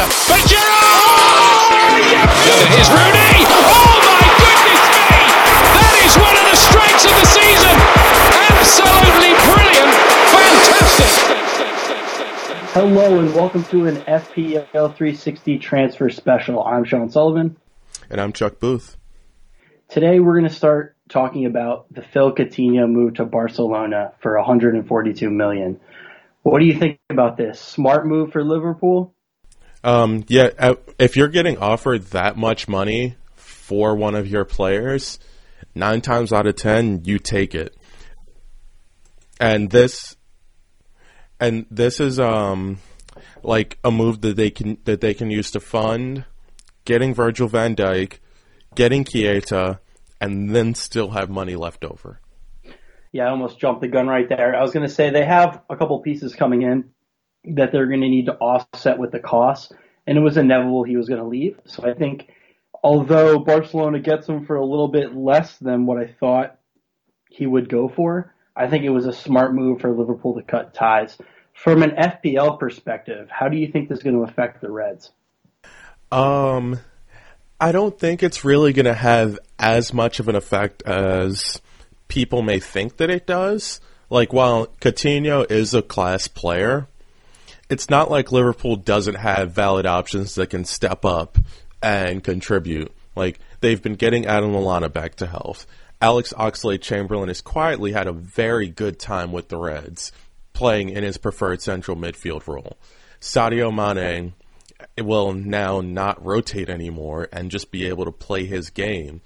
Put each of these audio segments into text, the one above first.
But Giroud! Here's Rooney! Oh my goodness me! That is one of the strikes of the season! Absolutely brilliant! Fantastic! Hello and welcome to an FPL 360 transfer special. I'm Sean Sullivan. And I'm Chuck Booth. Today we're going to start talking about the Phil Coutinho move to Barcelona for $142 million. What do you think about this? Smart move for Liverpool? If you're getting offered that much money for one of your players, 9 times out of 10, you take it. And this is like a move that they can use to fund getting Virgil van Dijk, getting Keita, and then still have money left over. Yeah, I almost jumped the gun right there. I was going to say they have a couple pieces coming in that they're going to need to offset with the costs, and it was inevitable he was going to leave. So I think although Barcelona gets him for a little bit less than what I thought he would go for, I think it was a smart move for Liverpool to cut ties. From an FPL perspective, how do you think this is going to affect the Reds? I don't think it's really going to have as much of an effect as people may think that it does. Like, while Coutinho is a class player, it's not like Liverpool doesn't have valid options that can step up and contribute. Like, they've been getting Adam Lallana back to health. Alex Oxlade-Chamberlain has quietly had a very good time with the Reds, playing in his preferred central midfield role. Sadio Mane will now not rotate anymore and just be able to play his game.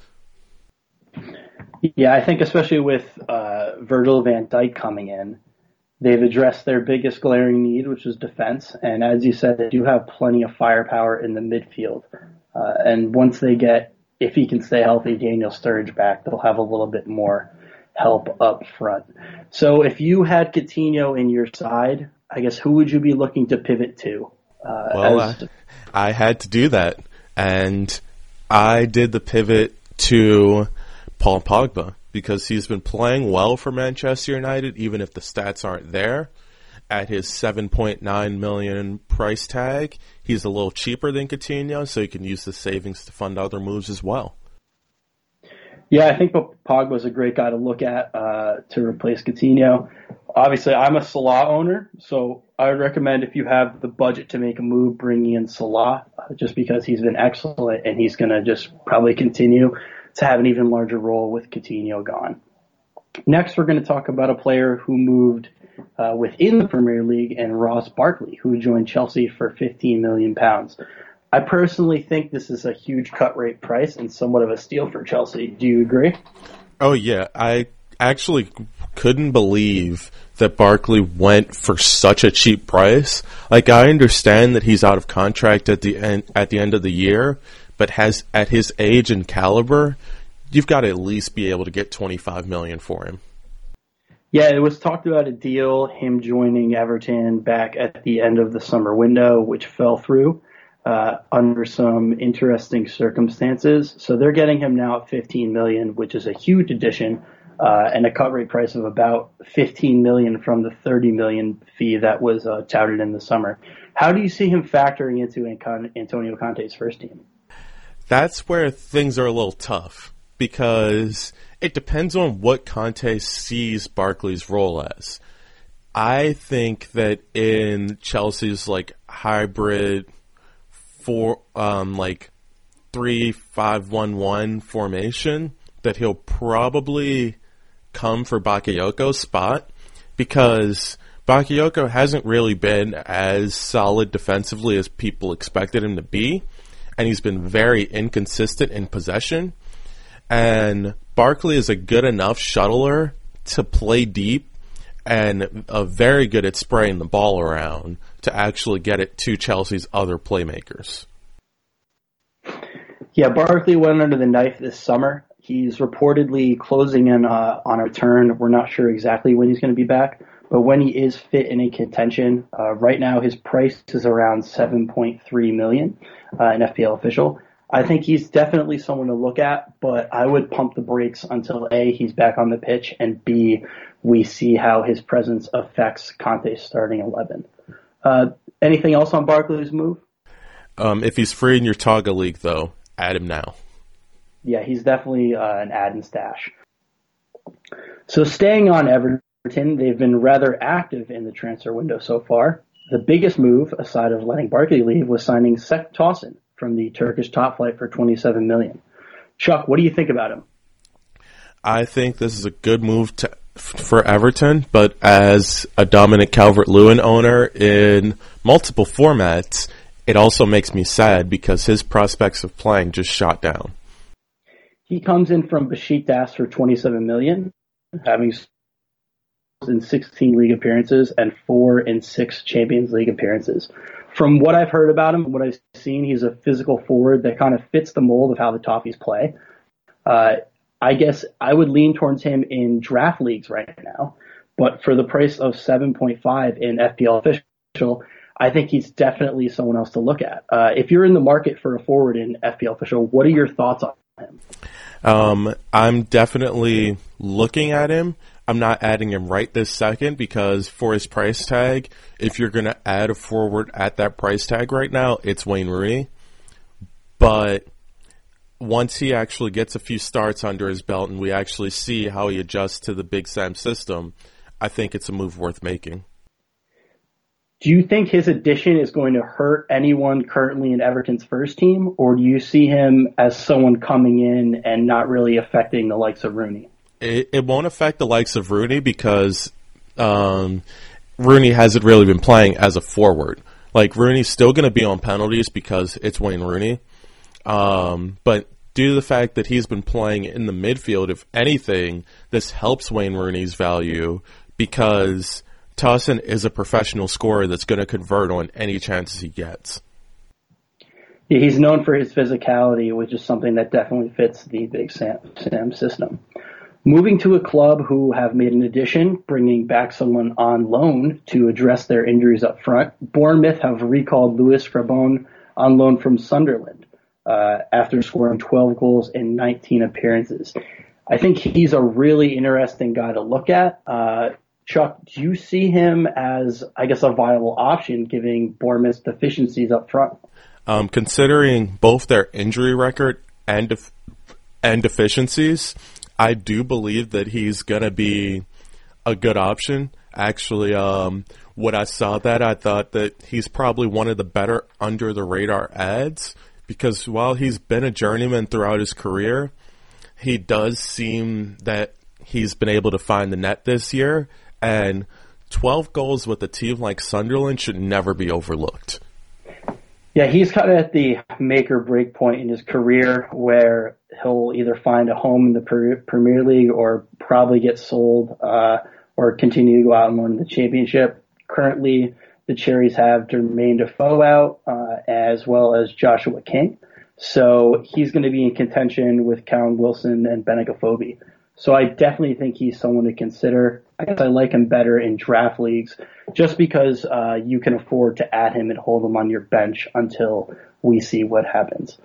Yeah, I think especially with Virgil van Dijk coming in, they've addressed their biggest glaring need, which is defense. And as you said, they do have plenty of firepower in the midfield. And once they get, if he can stay healthy, Daniel Sturridge back, they'll have a little bit more help up front. So if you had Coutinho in your side, I guess who would you be looking to pivot to? I had to do that. And I did the pivot to Paul Pogba, because he's been playing well for Manchester United, even if the stats aren't there. At his $7.9 million price tag, he's a little cheaper than Coutinho, so you can use the savings to fund other moves as well. Yeah, I think Pogba's a great guy to look at to replace Coutinho. Obviously, I'm a Salah owner, so I would recommend if you have the budget to make a move, bringing in Salah, just because he's been excellent and he's going to just probably continue to have an even larger role with Coutinho gone. Next, we're going to talk about a player who moved within the Premier League, and Ross Barkley, who joined Chelsea for £15 million. I personally think this is a huge cut rate price and somewhat of a steal for Chelsea. Do you agree? Oh, yeah. I actually couldn't believe that Barkley went for such a cheap price. Like, I understand that he's out of contract at the end of the year, but at his age and caliber, you've got to at least be able to get $25 million for him. Yeah, it was talked about a deal, him joining Everton back at the end of the summer window, which fell through under some interesting circumstances. So they're getting him now at $15 million, which is a huge addition, and a cut rate price of about $15 million from the $30 million fee that was touted in the summer. How do you see him factoring into Antonio Conte's first team? That's where things are a little tough, because it depends on what Conte sees Barkley's role as. I think that in Chelsea's hybrid 3-5-1-1 formation, that he'll probably come for Bakayoko's spot, because Bakayoko hasn't really been as solid defensively as people expected him to be, and he's been very inconsistent in possession. And Barkley is a good enough shuttler to play deep and very good at spraying the ball around to actually get it to Chelsea's other playmakers. Yeah, Barkley went under the knife this summer. He's reportedly closing in on a return. We're not sure exactly when he's going to be back, but when he is fit and in contention, right now his price is around $7.3 million in FPL official. I think he's definitely someone to look at, but I would pump the brakes until A, he's back on the pitch, and B, we see how his presence affects Conte's starting 11. Anything else on Barkley's move? If he's free in your Togga league, though, add him now. Yeah, he's definitely an add and stash. So staying on Everton, they've been rather active in the transfer window so far. The biggest move, aside of letting Barkley leave, was signing Cenk Tosun from the Turkish top flight for $27 million. Chuck, what do you think about him? I think this is a good move for Everton, but as a Dominic Calvert-Lewin owner in multiple formats, it also makes me sad because his prospects of playing just shot down. He comes in from Besiktas for $27 million, having in 16 league appearances and 4 in 6 Champions League appearances. From what I've heard about him, what I've seen, he's a physical forward that kind of fits the mold of how the Toffees play. I guess I would lean towards him in draft leagues right now, but for the price of 7.5 in FPL Official, I think he's definitely someone else to look at. If you're in the market for a forward in FPL Official, what are your thoughts on him? I'm definitely looking at him. I'm not adding him right this second because for his price tag, if you're going to add a forward at that price tag right now, it's Wayne Rooney. But once he actually gets a few starts under his belt and we actually see how he adjusts to the Big Sam system, I think it's a move worth making. Do you think his addition is going to hurt anyone currently in Everton's first team, or do you see him as someone coming in and not really affecting the likes of Rooney? It won't affect the likes of Rooney because Rooney hasn't really been playing as a forward. Like, Rooney's still going to be on penalties because it's Wayne Rooney. But due to the fact that he's been playing in the midfield, if anything, this helps Wayne Rooney's value because Tosun is a professional scorer that's going to convert on any chances he gets. Yeah, he's known for his physicality, which is something that definitely fits the Big Sam system. Moving to a club who have made an addition, bringing back someone on loan to address their injuries up front, Bournemouth have recalled Lewis Frabone on loan from Sunderland after scoring 12 goals in 19 appearances. I think he's a really interesting guy to look at. Chuck, do you see him as, I guess, a viable option given Bournemouth's deficiencies up front? Considering both their injury record and deficiencies, I do believe that he's going to be a good option. Actually, when I saw that, I thought that he's probably one of the better under-the-radar ads because while he's been a journeyman throughout his career, he does seem that he's been able to find the net this year, and 12 goals with a team like Sunderland should never be overlooked. Yeah, he's kind of at the make or break point in his career where he'll either find a home in the Premier League or probably get sold or continue to go out and win the championship. Currently, the Cherries have Jermaine Defoe out as well as Joshua King. So he's going to be in contention with Callum Wilson and Benik Afobe. So I definitely think he's someone to consider. I guess I like him better in draft leagues just because you can afford to add him and hold him on your bench until we see what happens.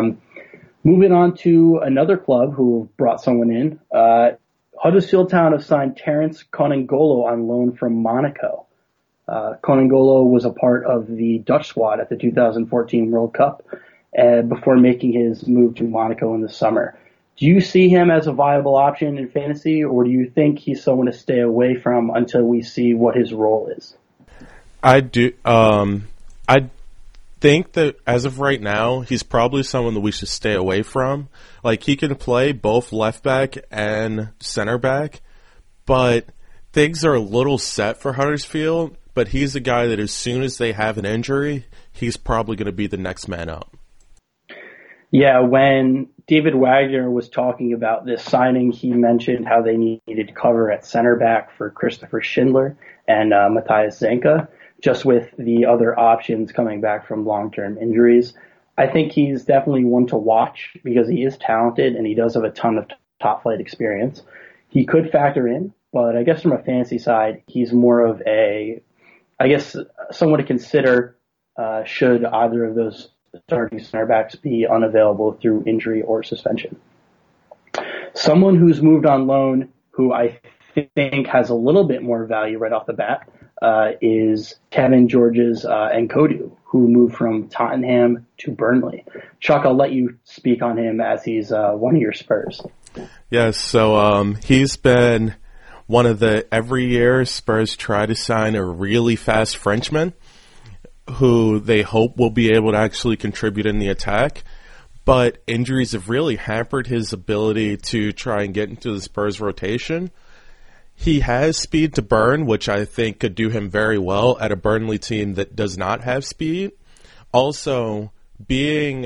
Moving on to another club who brought someone in. Huddersfield Town have signed Terence Konangolo on loan from Monaco. Konangolo was a part of the Dutch squad at the 2014 World Cup before making his move to Monaco in the summer. Do you see him as a viable option in fantasy, or do you think he's someone to stay away from until we see what his role is? I do. I think that as of right now, he's probably someone that we should stay away from. Like, he can play both left back and center back, but things are a little set for Huddersfield. But he's a guy that as soon as they have an injury, he's probably going to be the next man up. Yeah, when David Wagner was talking about this signing, he mentioned how they needed cover at center back for Christopher Schindler and Matthias Zenka, just with the other options coming back from long-term injuries. I think he's definitely one to watch because he is talented and he does have a ton of top-flight experience. He could factor in, but I guess from a fantasy side, he's more of someone to consider should either of those starting center backs be unavailable through injury or suspension. Someone who's moved on loan, who I think has a little bit more value right off the bat, is Kevin George's Nkodu, who moved from Tottenham to Burnley. Chuck, I'll let you speak on him as he's one of your Spurs. Yes, so he's been one of every year Spurs try to sign a really fast Frenchman who they hope will be able to actually contribute in the attack. But injuries have really hampered his ability to try and get into the Spurs rotation. He has speed to burn, which I think could do him very well at a Burnley team that does not have speed. Also, being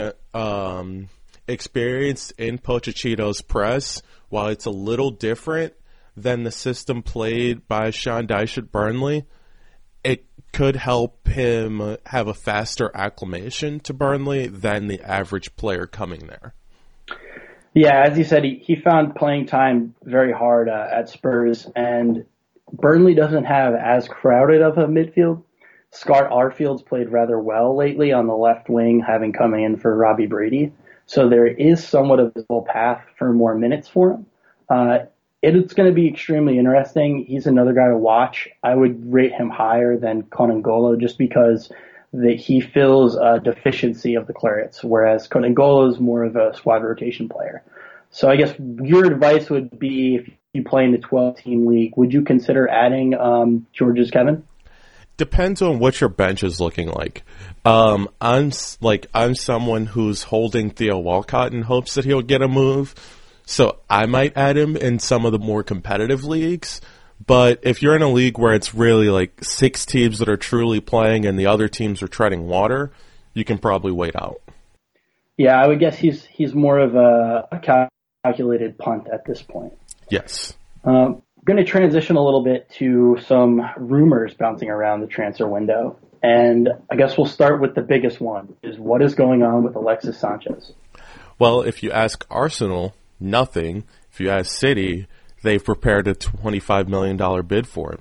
experienced in Pochettino's press, while it's a little different than the system played by Sean Dyche at Burnley, it could help him have a faster acclimation to Burnley than the average player coming there. Yeah, as you said, he found playing time very hard at Spurs, and Burnley doesn't have as crowded of a midfield. Scott Arfield's played rather well lately on the left wing, having come in for Robbie Brady. So there is somewhat of a visible path for more minutes for him. It's going to be extremely interesting. He's another guy to watch. I would rate him higher than Konangolo just because he fills a deficiency of the Clarets, whereas Konangolo is more of a squad rotation player. So I guess your advice would be, if you play in the 12-team league, would you consider adding George's Kevin? Depends on what your bench is looking like. I'm someone who's holding Theo Walcott in hopes that he'll get a move. So I might add him in some of the more competitive leagues. But if you're in a league where it's really like 6 teams that are truly playing and the other teams are treading water, you can probably wait out. Yeah, I would guess he's more of a calculated punt at this point. Yes. I'm going to transition a little bit to some rumors bouncing around the transfer window. And I guess we'll start with the biggest one, is what is going on with Alexis Sanchez? Well, if you ask Arsenal, nothing. If you ask City, they've prepared a $25 million bid for him.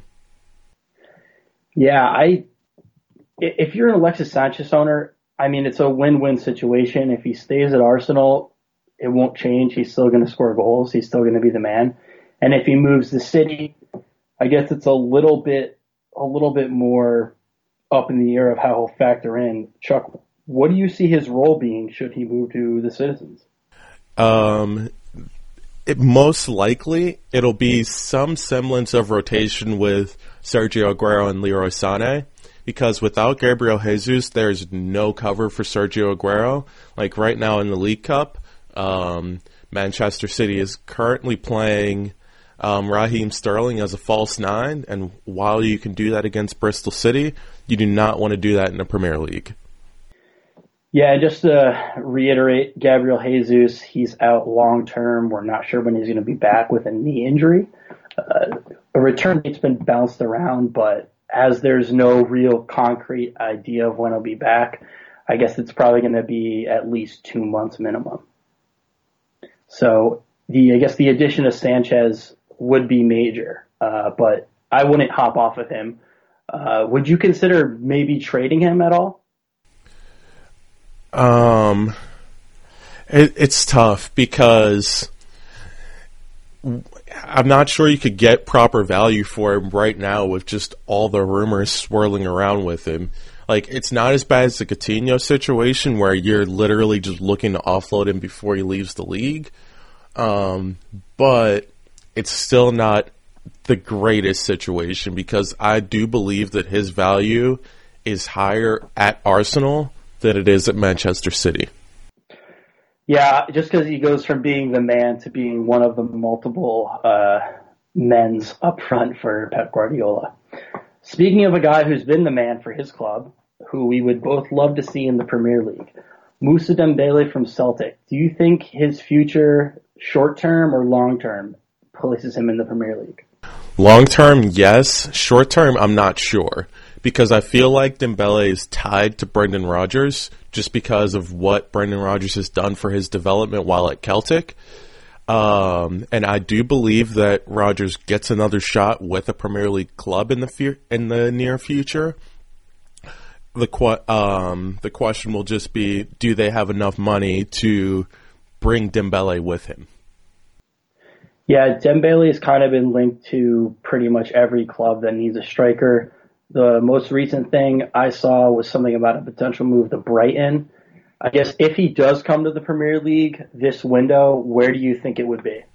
Yeah, if you're an Alexis Sanchez owner, I mean, it's a win-win situation. If he stays at Arsenal, it won't change. He's still going to score goals. He's still going to be the man. And if he moves to City, I guess it's a little bit more up in the air of how he'll factor in. Chuck, what do you see his role being should he move to the Citizens? Most likely, it'll be some semblance of rotation with Sergio Aguero and Leroy Sané, because without Gabriel Jesus, there's no cover for Sergio Aguero. Like right now in the League Cup, Manchester City is currently playing Raheem Sterling as a false 9, and while you can do that against Bristol City, you do not want to do that in the Premier League. Yeah, just to reiterate, Gabriel Jesus, he's out long term. We're not sure when he's going to be back with a knee injury. A return date's been bounced around, but as there's no real concrete idea of when he'll be back, I guess it's probably going to be at least 2 months minimum. So I guess the addition of Sanchez would be major, but I wouldn't hop off of him. Would you consider maybe trading him at all? It's tough because I'm not sure you could get proper value for him right now with just all the rumors swirling around with him. Like, it's not as bad as the Coutinho situation where you're literally just looking to offload him before he leaves the league. But it's still not the greatest situation because I do believe that his value is higher at Arsenal than it is at Manchester City. Yeah, just because he goes from being the man to being one of the multiple men's up front for Pep Guardiola. Speaking of a guy who's been the man for his club, who we would both love to see in the Premier League, Moussa Dembele from Celtic. Do you think his future, short-term or long-term, places him in the Premier League? Long-term, yes. Short-term, I'm not sure. Because I feel like Dembele is tied to Brendan Rodgers just because of what Brendan Rodgers has done for his development while at Celtic. And I do believe that Rodgers gets another shot with a Premier League club in the near future. The question will just be, do they have enough money to bring Dembele with him? Yeah, Dembele has kind of been linked to pretty much every club that needs a striker. The most recent thing I saw was something about a potential move to Brighton. I guess if he does come to the Premier League this window, where do you think it would be?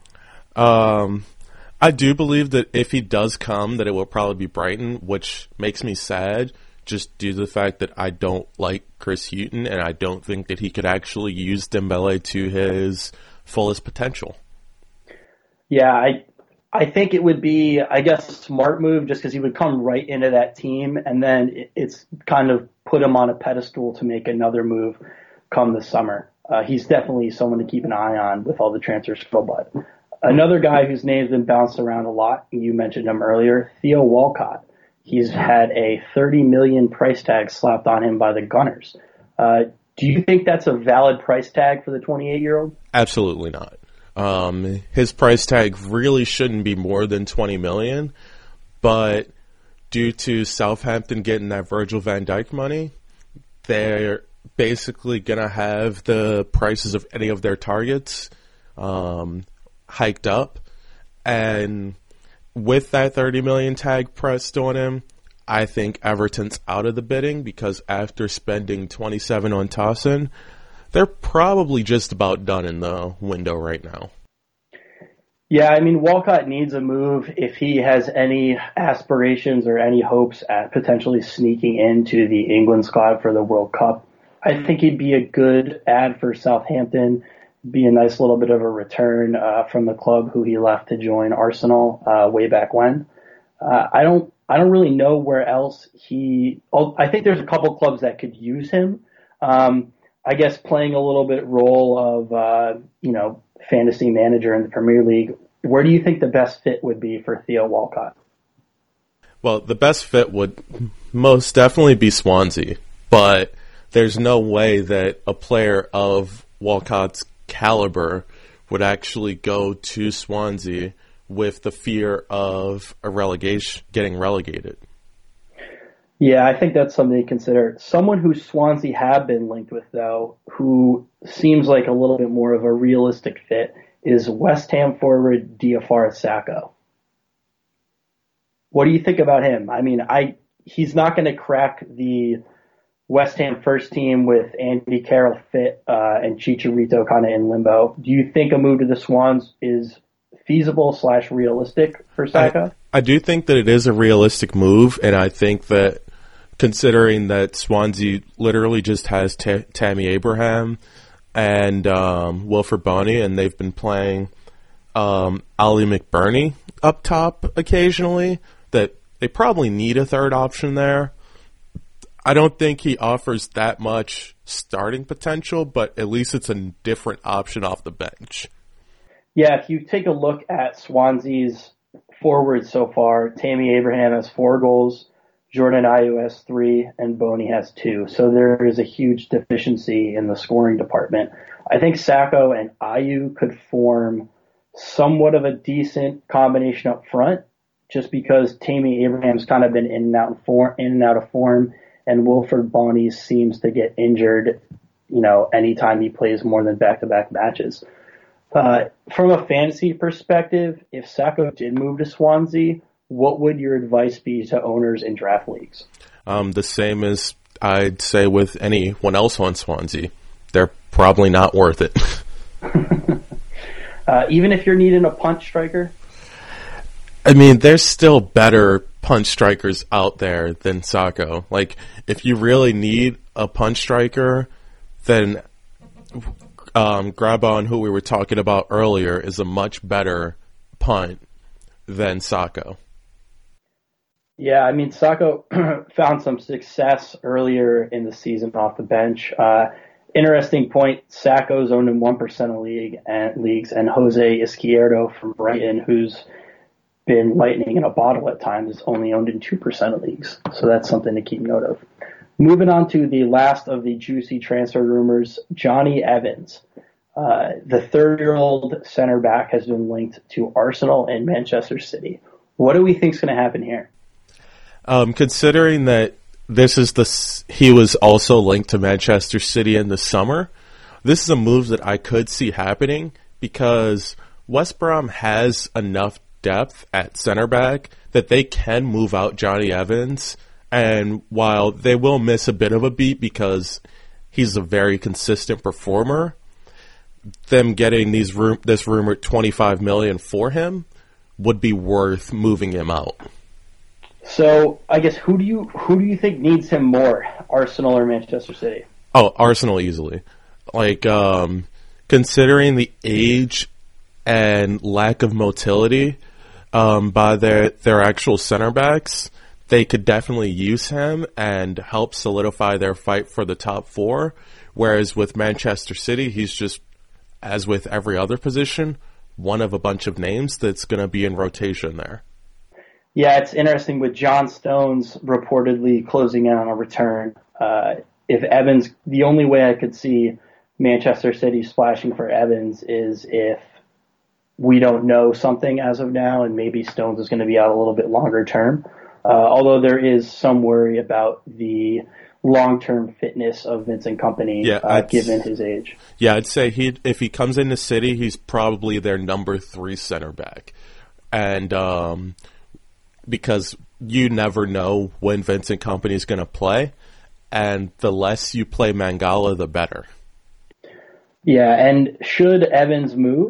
I do believe that if he does come, that it will probably be Brighton, which makes me sad just due to the fact that I don't like Chris Hughton and I don't think that he could actually use Dembele to his fullest potential. Yeah, I think it would be, I guess, a smart move just because he would come right into that team, and then it's kind of put him on a pedestal to make another move come the summer. He's definitely someone to keep an eye on with all the transfers. But another guy whose name's been bounced around a lot, you mentioned him earlier, Theo Walcott. He's had a $30 million price tag slapped on him by the Gunners. Do you think that's a valid price tag for the 28-year-old? Absolutely not. His price tag really shouldn't be more than $20 million, but due to Southampton getting that Virgil van Dijk money, they're basically going to have the prices of any of their targets hiked up. And with that $30 million tag pressed on him, I think Everton's out of the bidding because after spending 27 on Tosin, they're probably just about done in the window right now. Yeah, I mean, Walcott needs a move if he has any aspirations or any hopes at potentially sneaking into the England squad for the World Cup. I think he'd be a good ad for Southampton, be a nice little bit of a return from the club who he left to join Arsenal way back when. I don't really know where else I think there's a couple clubs that could use him. I guess playing a little bit role of, fantasy manager in the Premier League. Where do you think the best fit would be for Theo Walcott? Well, the best fit would most definitely be Swansea, but there's no way that a player of Walcott's caliber would actually go to Swansea with the fear of getting relegated. Yeah, I think that's something to consider. Someone who Swansea have been linked with, though, who seems like a little bit more of a realistic fit, is West Ham forward Diafara Sakho. What do you think about him? I mean, he's not going to crack the West Ham first team with Andy Carroll fit and Chicharito kind of in limbo. Do you think a move to the Swans is feasible / realistic for Sakho? I do think that it is a realistic move, and I think that considering that Swansea literally just has Tammy Abraham and Wilfred Boney, and they've been playing Ali McBurney up top occasionally, that they probably need a third option there. I don't think he offers that much starting potential, but at least it's a different option off the bench. Yeah, if you take a look at Swansea's forward so far, Tammy Abraham has 4 goals, Jordan Ayew has 3, and Boney has 2. So there is a huge deficiency in the scoring department. I think Sakho and Ayew could form somewhat of a decent combination up front, just because Tammy Abraham's kind of been in and out of form, and Wilfred Boney seems to get injured, anytime he plays more than back-to-back matches. From a fantasy perspective, if Sakho did move to Swansea, what would your advice be to owners in draft leagues? The same as I'd say with anyone else on Swansea. They're probably not worth it. Even if you're needing a punch striker? I mean, there's still better punch strikers out there than Sakho. Like, if you really need a punch striker, then Grabon, who we were talking about earlier, is a much better punt than Sakho. Yeah, I mean, Sakho found some success earlier in the season off the bench. Interesting point, Sakho's owned in 1% of leagues, and Jose Izquierdo from Brighton, who's been lightning in a bottle at times, is only owned in 2% of leagues. So that's something to keep note of. Moving on to the last of the juicy transfer rumors, Johnny Evans. The 30-year-old center back has been linked to Arsenal and Manchester City. What do we think is going to happen here? Considering that he was also linked to Manchester City in the summer, this is a move that I could see happening because West Brom has enough depth at center back that they can move out Johnny Evans. And while they will miss a bit of a beat because he's a very consistent performer, them getting this rumored $25 million for him would be worth moving him out. So I guess who do you think needs him more, Arsenal or Manchester City? Oh, Arsenal easily. Like, considering the age and lack of motility by their actual center backs, they could definitely use him and help solidify their fight for the top four. Whereas with Manchester City, he's just, as with every other position, one of a bunch of names that's going to be in rotation there. Yeah, it's interesting with John Stones reportedly closing in on a return. If Evans, the only way I could see Manchester City splashing for Evans is if we don't know something as of now, and maybe Stones is going to be out a little bit longer term. Although there is some worry about the long-term fitness of Vincent Kompany, given his age. Yeah, I'd say if he comes into City, he's probably their number 3 center back. And because you never know when Vincent Kompany is going to play, and the less you play Mangala, the better. Yeah, and should Evans move,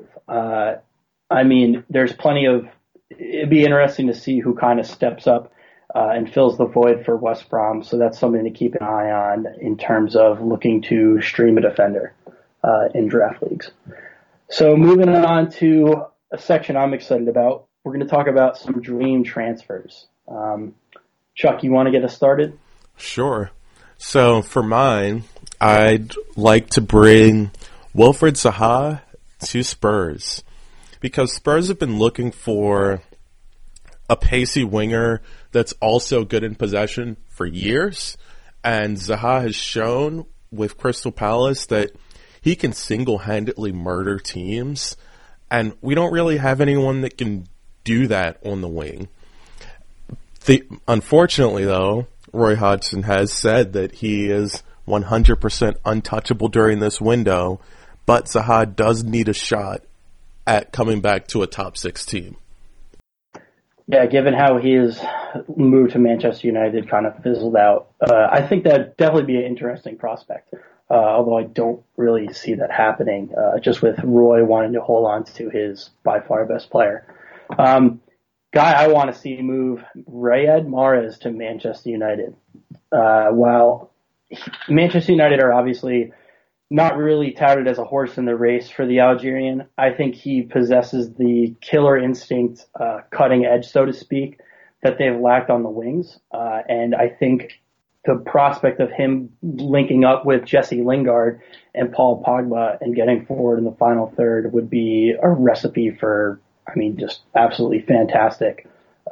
I mean, there's plenty of... It'd be interesting to see who kind of steps up and fills the void for West Brom, so that's something to keep an eye on in terms of looking to stream a defender in draft leagues. So moving on to a section I'm excited about, we're going to talk about some dream transfers. Chuck, you want to get us started? Sure. So for mine, I'd like to bring Wilfried Zaha to Spurs, because Spurs have been looking for a pacey winger that's also good in possession for years, and Zaha has shown with Crystal Palace that he can single-handedly murder teams, and we don't really have anyone that can do that on the wing. Unfortunately, though, Roy Hodgson has said that he is 100% untouchable during this window, but Zaha does need a shot at coming back to a top 6 team. Yeah, given how his move to Manchester United kind of fizzled out, I think that'd definitely be an interesting prospect, although I don't really see that happening, just with Roy wanting to hold on to his by far best player. Guy I want to see move, Riyad Mahrez to Manchester United. While Manchester United are obviously not really touted as a horse in the race for the Algerian, I think he possesses the killer instinct, cutting edge, so to speak, that they've lacked on the wings. And I think the prospect of him linking up with Jesse Lingard and Paul Pogba and getting forward in the final third would be a recipe for, I mean, just absolutely fantastic,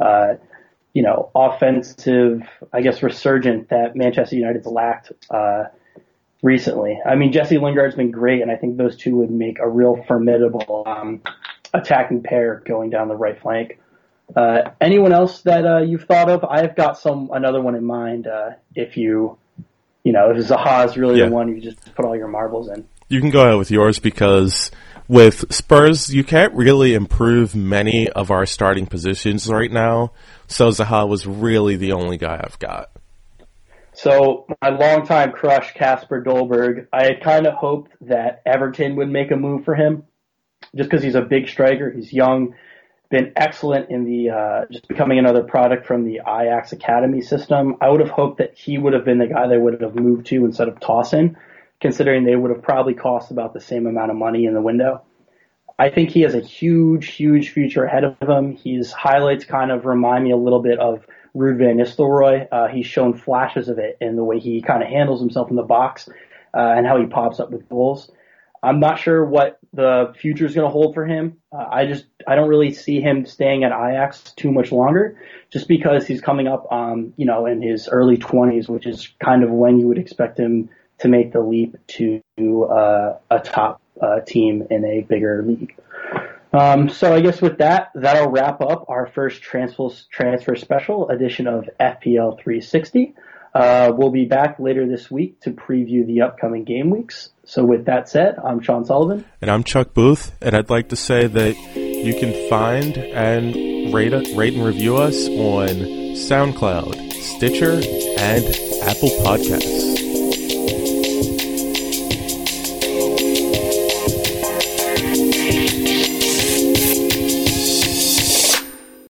offensive, I guess, resurgent that Manchester United's lacked recently. I mean, Jesse Lingard's been great, and I think those two would make a real formidable attacking pair going down the right flank. Anyone else that you've thought of? I've got another one in mind. If Zaha is really the one you just put all your marbles in. You can go ahead with yours, because with Spurs, you can't really improve many of our starting positions right now. So Zaha was really the only guy I've got. So my longtime crush, Kasper Dolberg, I had kind of hoped that Everton would make a move for him, just because he's a big striker. He's young, been excellent in the just becoming another product from the Ajax Academy system. I would have hoped that he would have been the guy they would have moved to instead of Towson, considering they would have probably cost about the same amount of money in the window. I think he has a huge, huge future ahead of him. His highlights kind of remind me a little bit of Ruud van Nistelrooy. He's shown flashes of it in the way he kind of handles himself in the box and how he pops up with goals. I'm not sure what the future is going to hold for him. I don't really see him staying at Ajax too much longer, just because he's coming up, in his early 20s, which is kind of when you would expect him to make the leap to a top team in a bigger league. So I guess with that'll wrap up our first transfer special edition of FPL 360. We'll be back later this week to preview the upcoming game weeks. So with that said, I'm Sean Sullivan. And I'm Chuck Booth, and I'd like to say that you can find and rate and review us on SoundCloud, Stitcher, and Apple Podcasts.